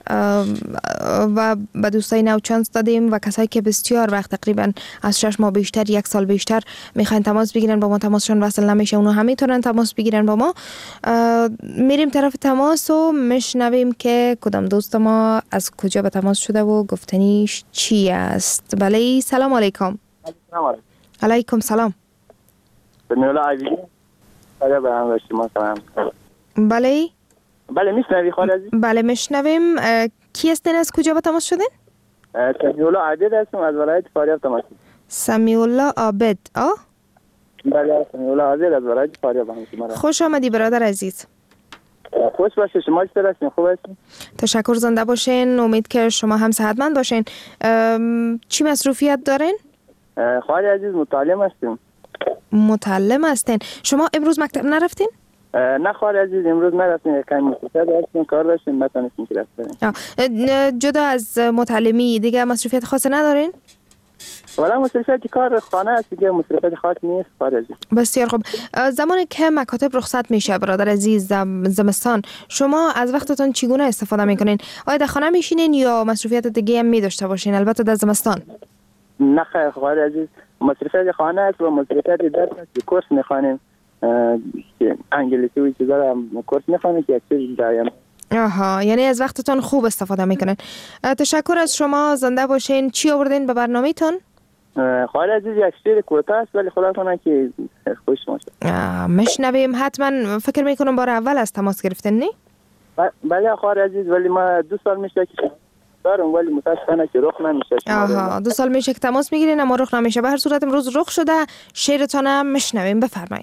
و به دوستای نو چانس دادیم و کسایی که بسیار وقت تقریبا از 6 ماه بیشتر، 1 سال بیشتر میخواین تماس بگیرن با ما، تماسشون وصل نمیشه، اونو هم میتونن تماس بگیرن با ما. میریم طرف تماس و میشنویم که کدام دوست ما از کجا به تماس شده و گفتنیش چی است. بله، سلام علیکم. علیکم سلام. سمیولا عزیزی آیا به هم شما سلام. بله بله میشنوی خالصی؟ بله میشنویم. کی هستین، از کجا به تماس شدین؟ سمیولا عابد هستم از ولایت فاریاب تماس. سمیولا عابد. بله سمیولا عابد از ولایت فاریاب هستم. خوش آمدی برادر عزیز. خوش باشه. شما چطور هستین؟ خوب هستین؟ تشکر، زنده باشین. امید که شما هم صحتمند باشین. چی مصروفیت دارین؟ خواهر عزیز متعلم هستیم. متعلم هستین. شما امروز مکتب نرفتین؟ نه خواهر عزیز امروز نرفتیم، کمی مصروفیت داشتیم، کار داشتیم، نتونستیم که رفتیم. جدا از متعلمی دیگه مصروفیت خاصی ندارین؟ والا مصروفیت کار خانه است دیگه، مصروفیت خاصی نیست خواهر عزیز. بسیار خوب. زمانی که مکاتب رخصت میشه برادر عزیز، زمستان، شما از وقتتون چگونه استفاده میکنین؟ آیا در خانه میشینین یا مصروفیت دیگه هم می‌داشته باشین، البته در زمستان؟ نه خیر خواهر عزیز، مصروفیت خانه است و مصروفیت درس است. کورس میخوانیم، انگلیسی و چیزا رو کورس میخوانیم که یک چیز داریم. آها، یعنی از وقتتون خوب استفاده میکنین. تشکر از شما، زنده باشین. چی آوردین به برنامه‌تون؟ خواهر عزیز یک شعر کوتاه است ولی خدا کنه که خوش باشه. مشنویم. حتما فکر میکنم بار اول از تماس گرفتین، نه؟ بله خواهر عزیز، ولی ما 2 سال میشه که دارم ولی متاسفانه که رخ نمیشه. آها، 2 سال میشه که تماس میگیرین اما رخ نمیشه. به هر صورت امروز رخ شده. شعرتون هم مشنویم، بفرمایید.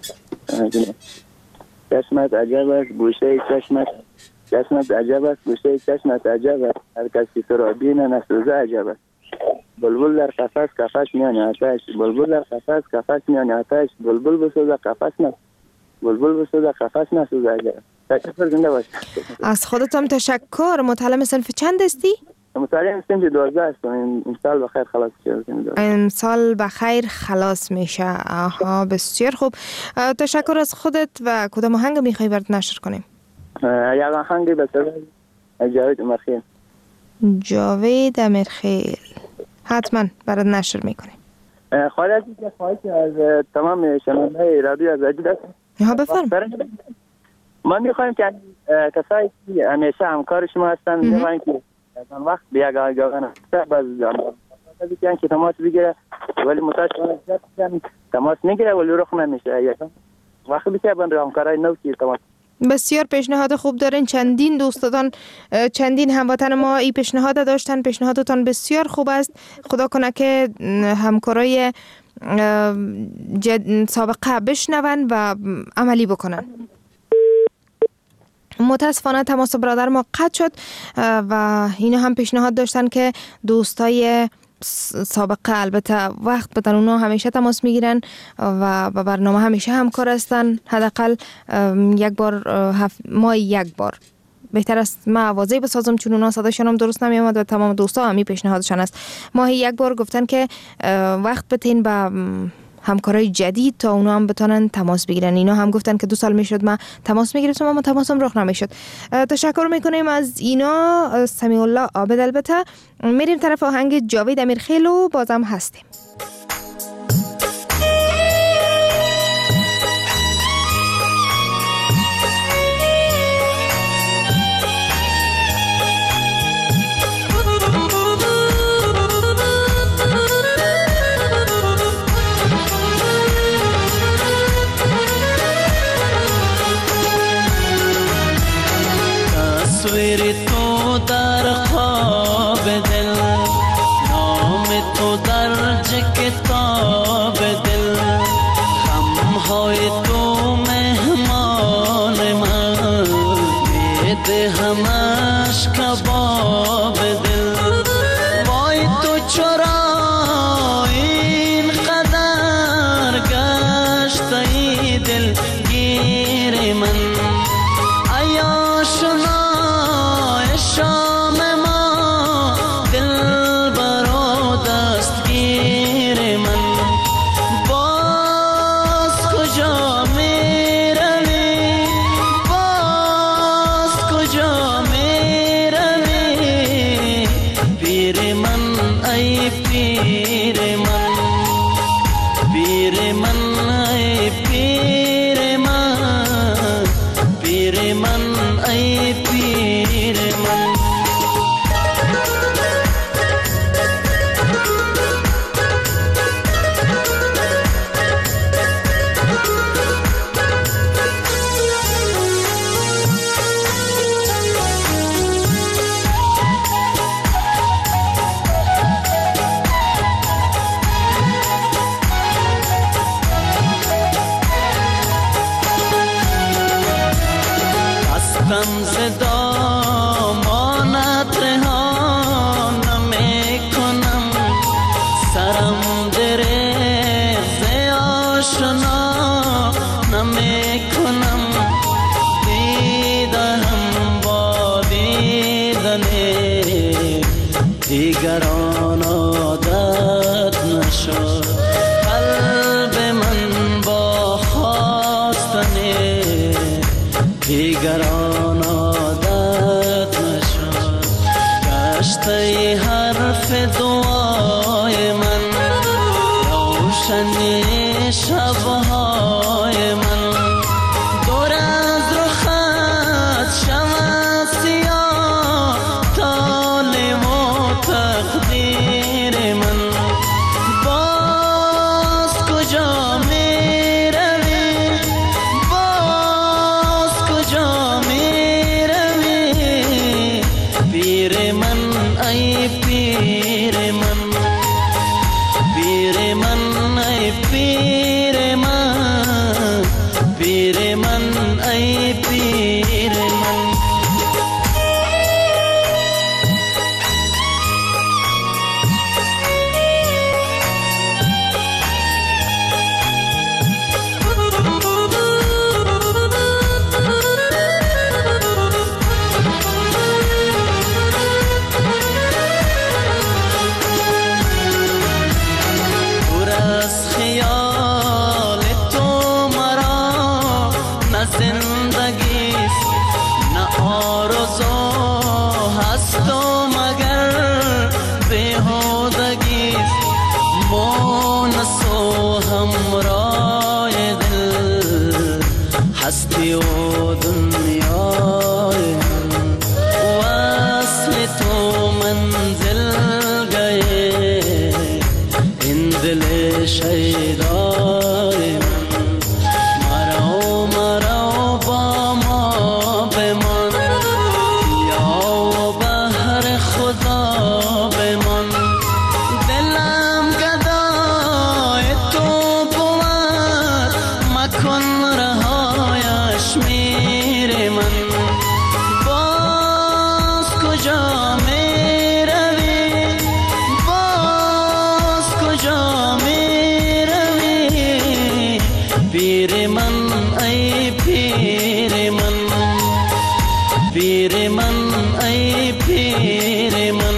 چشمت عجب است گوشه چشمت، چشمت عجب است گوشه چشمت عجب است، هر کسی تو را بینه نسوزه عجب است. بلبل در قفس قفس میان آتش، بلبل در قفس قفس میان آتش، بلبل بسوزه قفس نه، بلبل بسوزه قفس نسوزه عجب. تشکر، زنده باش. از خودتم تشکر. متعلم صنف چند هستی؟ مطالعه سنف 12 است. این سال بخیر خلاص شد. این سال بخیر خلاص میشه. آها بسیار خوب. تشکر از خودت. و کدام آهنگ میخوای برات نشر کنیم؟ یک آهنگ به صدای جاوید امرخیل. جاوید امرخیل حتما برات نشر میکنیم. خواهش از تمام شنونده‌های رادیو از اجل است. بفرم. ما میخوایم که کسایی که همیشه همکار شما هستن میخوایم که از وقت به یک آگاهانه باز میگن که تماس بگیره ولی متاسفانه تماس میگیره ولی رخ نمیشه. وقتی بیشتر بند همکارای نو که تماس بسیار پیشنهاد خوب دارین. چندین دوستان چندین هموطن ما این پیشنهاد داشتن. پیشنهادتان بسیار خوب است. خدا کنه که همکارای سابقه بشنون و عملی بکنن. متاسفانه تماس برادر ما قطع شد و اینا هم پیشنهاد داشتن که دوستای سابقه البته وقت بدن، اونا همیشه تماس میگیرن و با برنامه همیشه همکار هستن. حداقل یک بار ماه یک بار بهتر است ما آوازی بسازم چون اونا صداشون هم درست نمی اومد و تمام دوستا هم پیشنهادشان است. ماهی یک بار گفتن که وقت بتین با همکارای جدید تا اونا هم بتونن تماس بگیرن. اینا هم گفتن که 2 سال میشد ما تماس میگرفتم اما تماسم رخ نمیشد. تشکر میکنیم از اینا. سمیع الله عابد. البته میریم طرف آهنگ جاوید امرخیل و بازم هستیم. تصویر تو در خواب دل، نام تو در کتاب دل، خمهای تو مهمان من، میده همش کباب دل. وای تو چرا این قدر گشتی دل گیر من، شام ما دل برو دستگیر من. باز کجا می روی، باز کجا می روی، پیر من ای پیر من، پیر من ای پیر من، پیر من ای پیر من. ز دامانت رها نمیکنم، سرم دریغ ز آشنا نمیکنم، دیدم با دیدن دیگران عادت نشد، قلب من با خواستن دیگران عادت نشد. گشته حرف دعای من، روشنی شبهای من، دور از رخت شود سیاه طالع و تقدیر من. باز کجا می روی، باز کجا می روی، پیر من ای پیر من، پیر من ای پیر من، هستی و دنیای من وصل تو منزل گئے این دل شیدای من مرا با ما بمان یا بهر خدا بمان دلم گدای تو بود مکن رهایش میره من باز کجا میروی باز کجا میروی پیر من ای پیر من پیر من ای پیر من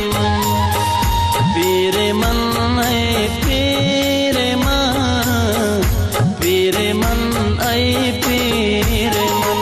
پیر من ای پیر من پیر من ای پیر من.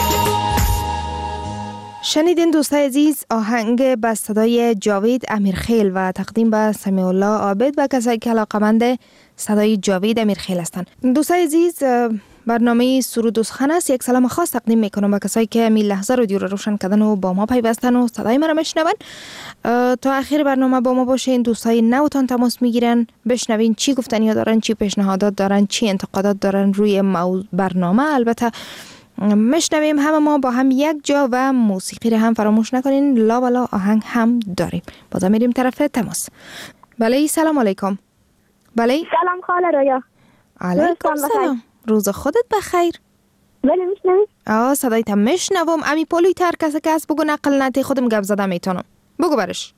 شنیدین دوستای عزیز آهنگ با صدای جاوید امیرخیل و تقدیم به سمیع الله عابد و کسایی که علاقه‌مند صدای جاوید امیرخیل هستند. دوستای عزیز برنامه سرود و سخن است. یک سلام خاص تقدیم میکنم به کسایی که می لحظه رادیو رو روشن کردن و با ما پیوستن و صدای ما رو میشنون. تا آخر برنامه با ما باشین. دوستای نوتان تماس میگیرن بشنوین چی گفتنی دارن، چی پیشنهادات دارن، چی انتقادات دارن روی برنامه. البته مشنویم همه ما با هم یک جا و موسیقی رو هم فراموش نکنین. لا بلا آهنگ هم داریم. بازم میریم طرف تماس. بله سلام علیکم. بله سلام خاله رویا. علیکم سلام. روز خودت بخیر. بله میشنوی؟ صدایت میشنوم. امی پولوی تر کسی که هست بگو نقل نتی خودم گپ زده میتونم. بگو برش.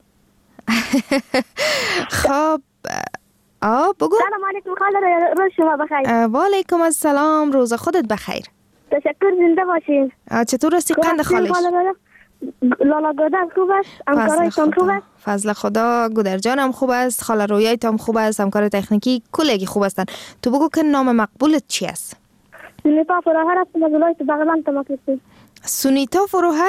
خب بگو. سلام علیکم خاله رویا. روز شما بخیر. و علیکم السلام. روز خودت بخیر. تشکر زنده باشین. چطور هستی قند خالش؟ لالا گودر خوب است. همکارایتان خوب است. فضل خدا. گودر جانم خوب است. خاله رویایت هم خوب است. همکار تکنیکی کلگی خوب هستن. تو بگو که نام مقبولت چی است؟ سونیتا فروهر است. از ولایت بغلان تماس میگیرم. سونیتا فروهر؟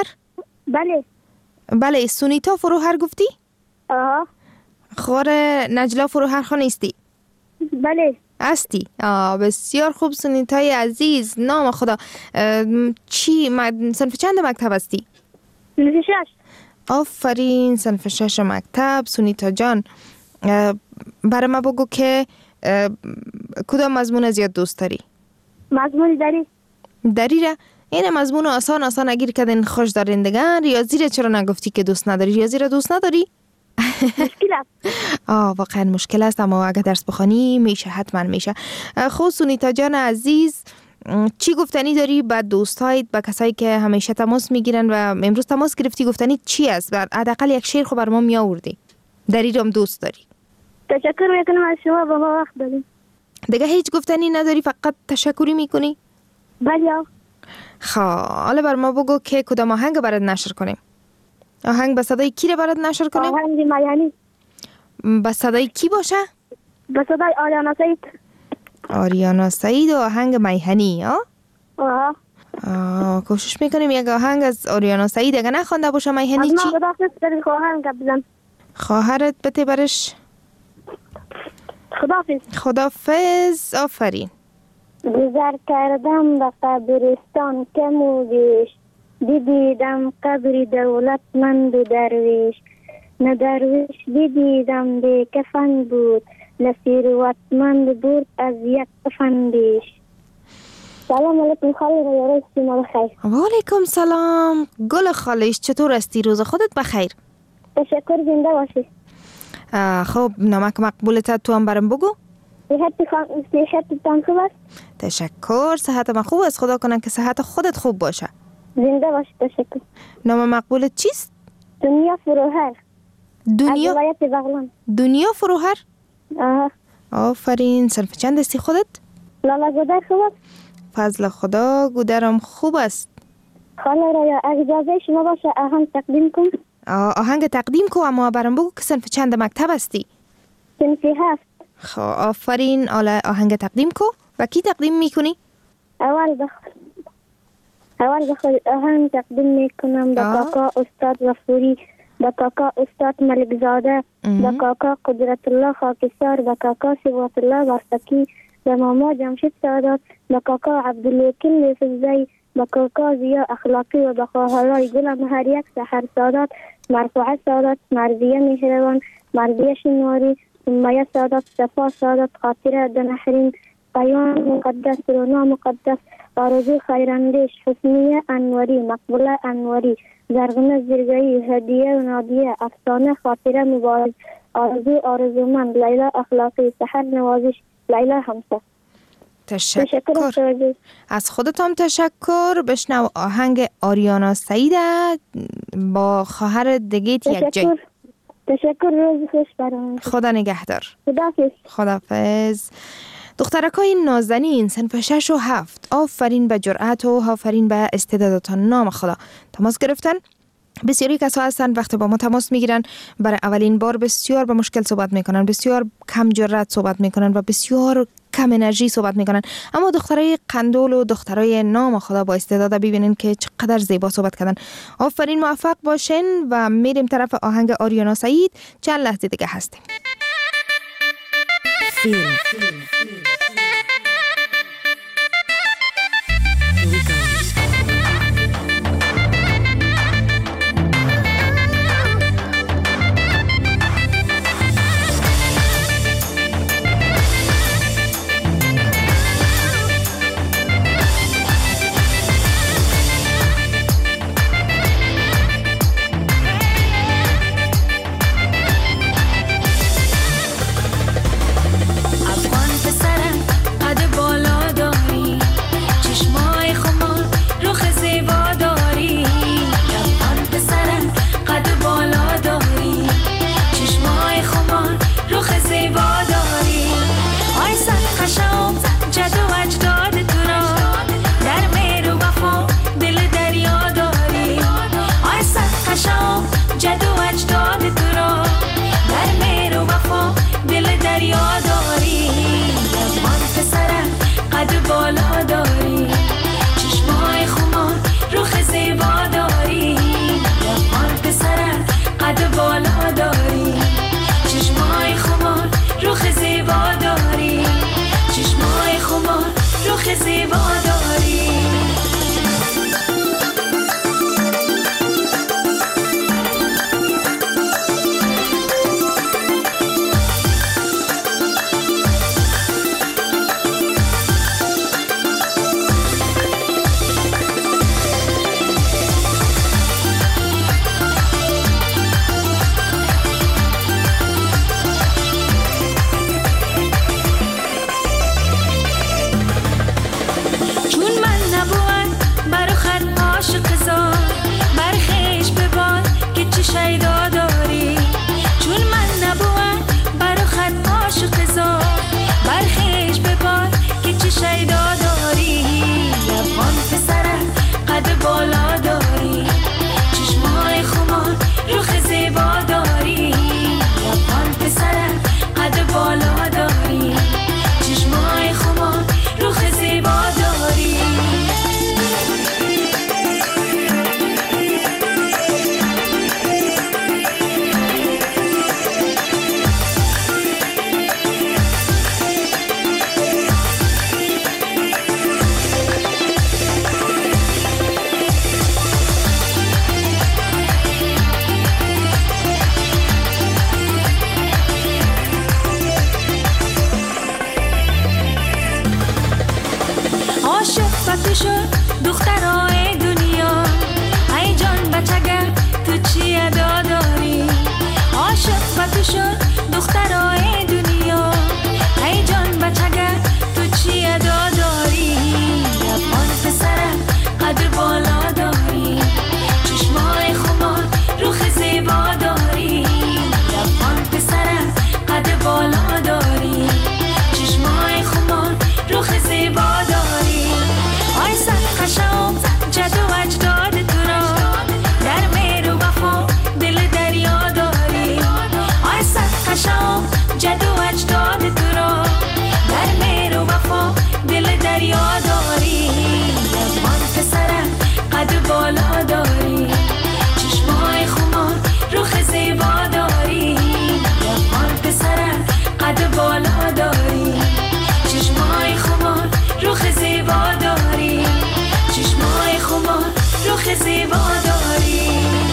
بله سونیتا فروهر گفتی؟ خور نجلا فروهر خان نیستی؟ بله هستی. بسیار خوب سونیتای عزیز. نام خدا چی صنف چند مکتب هستی؟ صنف 6. آفرین صنف 6 مکتب. سونیتا جان برای ما بگو که کدام مضمون زیاد دوست داری؟ مضمون دری را؟ این مضمون آسان اگیر کردن خوش دارین دیگه. ریاضی را چرا نگفتی که دوست نداری؟ ریاضی را دوست نداری؟ مشکل است. واقعا مشکل است اما اگه درس بخوانی میشه، حتما میشه. خب سونیتا جان عزیز چی گفتنی داری با دوستایت، با کسایی که همیشه تماس میگیرن و امروز تماس گرفتی گفتنی چی است؟ و حداقل یک شعر خب بر ما میآوردی. دری رو هم دوست داری. تشکر میکنم از شما با ما وقت دادین. دیگه هیچ گفتنی نداری فقط تشکری میکنی؟ بله. خب حالا بر ما بگو که کدام آهنگ برات نشر کنیم؟ آهنگ به صدای کی رو برات نشر کنیم؟ آهنگ میهنی. به صدای کی باشه؟ به صدای آریانا سعید. آریانا سعید و آهنگ میهنی. کوشش میکنیم یک آهنگ از آریانا سعید اگه نخوانده باشه میهنی چی؟ از ما خدافظ داری خواهرم گپ بزن. خواهرت بده برش. خدافظ. آفرین. گذر کردم به قبرستان که موگیش دیدم قبر دولتمند و درویش. نه درویش دیدم به کفن بود نه ثروتمند بود از یک کفن بیش. سلام علیکم خاله رویا. شما بخیر. و علیکم سلام. گل خالش چطور هستی؟ روز خودت بخیر. تشکر زنده باشی. خب نمک مقبولت تو هم برام بگو. صحتتان خوب است؟ تشکر. صحت من خوب است. خدا کنه که صحت خودت خوب باشه. زنده باشی. تشکر. نام مقبولت چیست؟ دنیا فروهر. دنیا؟ از ولایت بغلان. دنیا فروهر؟ آفرین. صنف چند هستی خودت؟ لالا گودر خوب است؟ فضل خدا. گودرم خوب است. خاله رویا اجازه شما باشه آهنگ تقدیم کن؟ آهنگ تقدیم کو اما برام بگو که صنف چند مکتب هستی؟ صنف 7. خب آفرین. آهنگ تقدیم کو و کی تقدیم میکنی؟ اول بخواد آهنگ تقدیم میکنم به کاکا استاد غفوری، به کاکا استاد ملک زاده، به کاکا قدرت الله خاکستر، به کاکا صفات الله برسکی، به ماما جمشید سادات، به کاکا عبدالوکیل فزایی، به کاکا زیا اخلاقی و به خواهرای گل مهر یک سحر سادات، مرفوعه سادات، مرضیه مهربان، مرضیه شنواری، سمیه سادات، صفا سادات، خاطره دنحرین، قیان مقدس، رونا مقدس، آرزو خیراندیش، حسنیه انواری، مقبوله انواری، زرغنه زرگایی، هدیه و نادیه، افسانه خاطره مبارز، آرزومند، لیلا اخلاقی، سحر نوازش، لیلا همسه. تشکر. از خودتان تشکر. بشنو آهنگ آریانا سعیده با خواهر دگیت یک جای. تشکر. روز خوش برام. خدا نگهدار. خدافظ. دخترکای نازنین صنف 6 و 7، آفرین به جرأت و آفرین به استعدادتان. نام خدا. تماس گرفتن. بسیاری کسا هستن وقتی با ما تماس میگیرن برای اولین بار بسیار به مشکل صحبت میکنن، بسیار کم جرأت صحبت میکنن و بسیار کم انرژی صحبت میکنن. اما دخترای قندول و دخترای نام خدا با استعداد ببینین که چقدر زیبا صحبت کردن. آفرین، موفق باشین و میریم طرف آهنگ آریانا سعید. چند لحظه دیگه هستیم. بالا داری، چشمای زیبا داری، چشمای خمار رخ زیبا داری.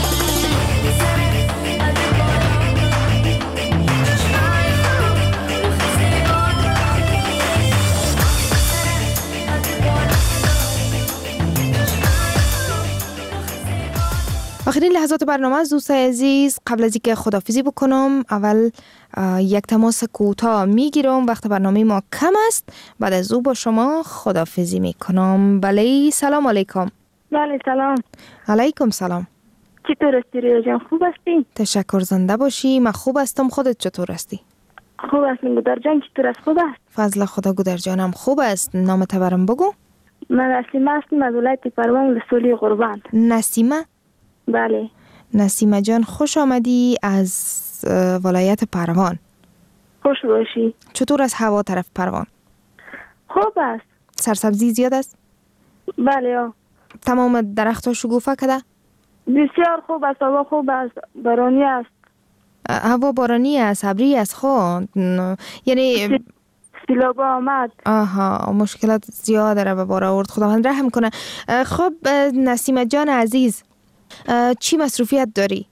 آخرین لحظات برنامه از دوستای عزیز، قبل از اینکه خداحافظی بکنم اول یک تماس کوتاه میگیرم، وقت برنامه ما کم است، بعد از او با شما خداحافظی میکنم. بله سلام علیکم. بله سلام. علیکم سلام. چطور هستی ریا جان؟ خوب هستی؟ تشکر، زنده باشی. من خوب هستم، خودت چطور هستی؟ خوب هستم. گودر جان چطور است؟ خوب است؟ فضل خدا گودر جانم خوب است. نامت برام بگو. من نسیمه هستم از ولایت پروان لسولی غربند. نسیمه؟ بله. نسیمه جان خوش آمدی از ولایت پروان. خوش باشی. چطور از هوا طرف پروان؟ خوب است. سرسبزی زیاد است؟ بله. تمام درخت‌ها شکوفه کرده؟ بسیار خوب است. هوا خوب است. بارانی است. هوا بارانی است، ابری است. خب یعنی سیلاب آمد. آها، مشکلات زیاد داره به بار آورد. خداوند رحم کنه. خب نسیمه جان عزیز، چی مصروفیت داری؟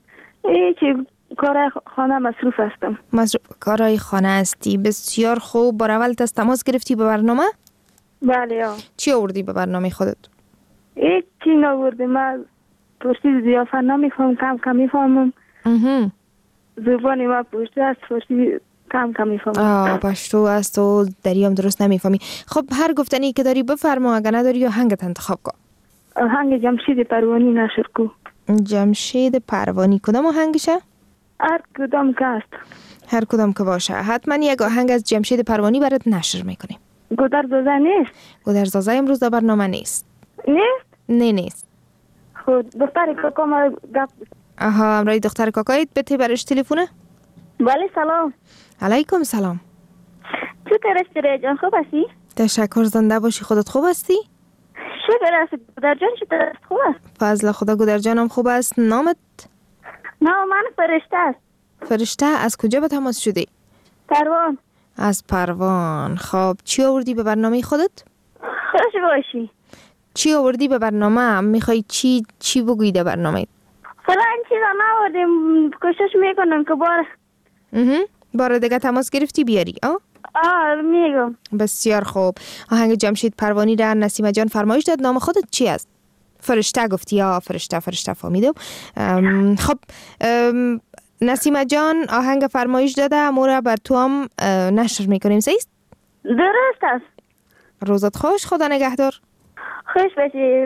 چی کار خانه مصروف هستم. کارهای خانه هستی؟ بسیار خوب. بار اول از تماس گرفتی به برنامه؟ بله. چی آوردی به برنامه خودت؟ چی نآوردم. من پرسی زیافت نمیفهمم، کم میفهمم. زبانی ما پشتو است، پرسی کم میفهمم. پشتو است و دریام درست نمیفهمی. خب هر گفتنی که داری بفرما، اگر نداری آهنگت انتخاب کن. آهنگ جمشید پروانی نشر کو. جمشید پروانی کدام آهنگشه؟ هر کدام که است. هر کدام که باشه. حتما یک آهنگ از جمشید پروانی برات نشر میکنیم. گودرزازه نیست؟ گودرزازه امروز در برنامه نیست. نیست؟ نه نیست. خود دختر کاکا ما گپ. آها، امرای دختر کاکایت بته برش تلفونه؟ بله سلام. علیکم سلام. چطور هستی ریا جان؟ خوب هستی؟ تشکر، زنده باشی. خودت خوب هستی؟ شکر است. گودر جان چطور است؟ خوب است؟ فضل خدا گودر جانم خوب است. نامت؟ نام من فرشته است. فرشته؟ از کجا به تماس شدی؟ پروان. از پروان. خب چی آوردی به برنامه خودت؟ خوش باشی. چی آوردی به برنامه؟ میخوای چی بگویی در برنامه؟ فلان چیزا نآوردیم، کوشش میکنم که بار دیگه تماس گرفتی بیاری. میگم. بسیار خوب. آهنگ جمشید پروانی را نسیمه جان فرمایش داد. نام خودت چی است؟ فرشته گفتی؟ یا فرشته فهمیدم. خب نسیمه جان آهنگ فرمایش داده، امورا بر تو هم نشر میکنیم. سیست؟ درست است. روزت خوش. خدا نگهدار. خوش باشی.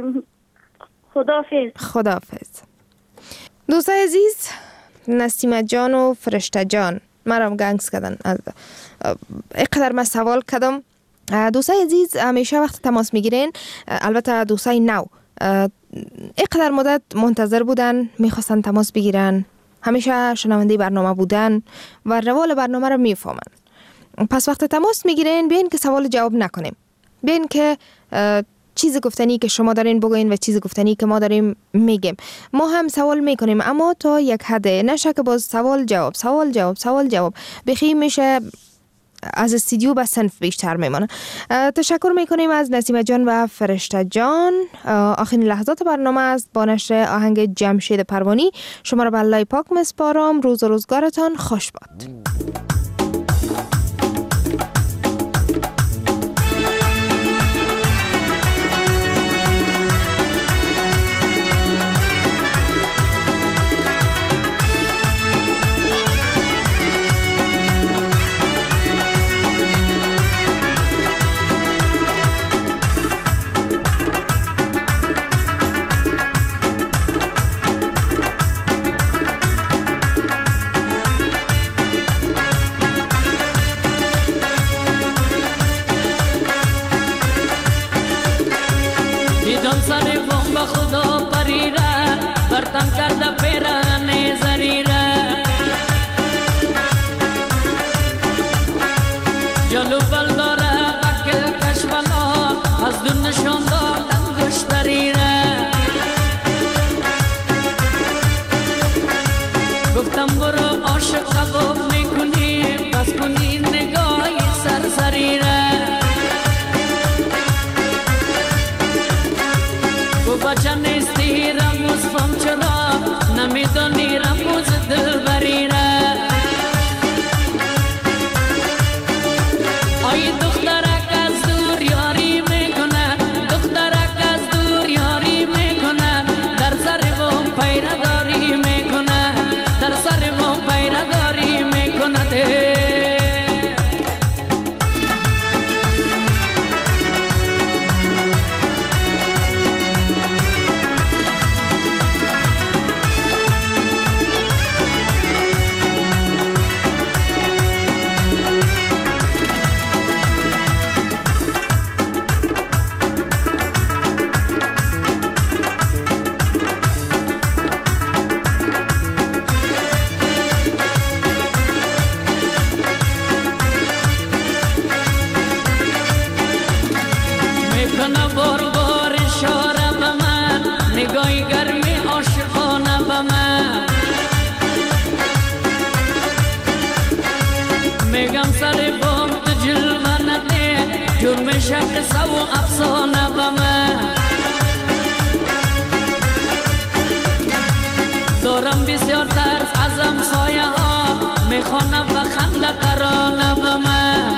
خداحافظ. دوستای عزیز، نسیمه جان و فرشته جان مرام گنگس کردن. اینقدر من سوال کردم. دوستای عزیز همیشه وقت تماس میگیرین، البته دوستای نو اینقدر مدت منتظر بودن، میخواستن تماس بگیرن، همیشه شنونده برنامه بودن و روال برنامه رو میفهمن. پس وقت تماس میگیرین بیاین که سوال جواب نکنیم، بیاین که چیز گفتنی که شما دارین بگوین و چیز گفتنی که ما داریم میگیم. ما هم سوال میکنیم اما تا یک حده، نشه که باز سوال جواب بخی میشه از استودیو به صنف بیشتر میمانه. تشکر میکنیم از نسیمه جان و فرشته جان. آخرین لحظات برنامه است با نشر آهنگ جمشید پروانی. شما را به الله پاک مسپارم. روز و روزگارتان خوش باد. آی دخترک از دور یاری میکنه، دخترک از دور یاری میکنه، در سر و پیرداری میکنه، در سر و پیرداری میکنه. میگم سر بام تو جلوه نده، جرم شب قصه و افسانه به من. دارم بسیار ترس از همسایه ها، میخوانه و خنده ترانه به من.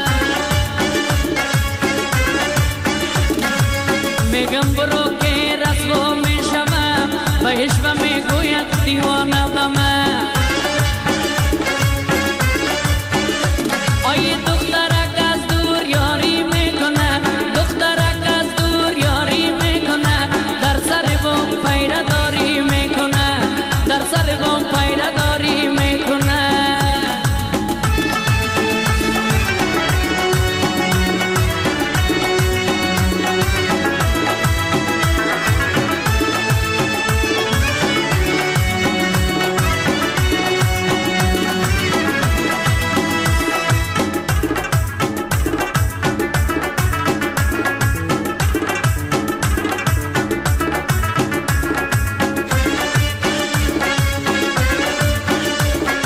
میگم برو که رسوا میشوم، بهش و میگوید دیوانه به من. آی دخترک از دور یاری میکنه، دخترک از دور یاری میکنه، در سر بام پیرداری میکنه، در سر بام پیرداری میکنه.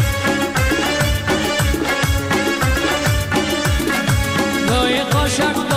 Shut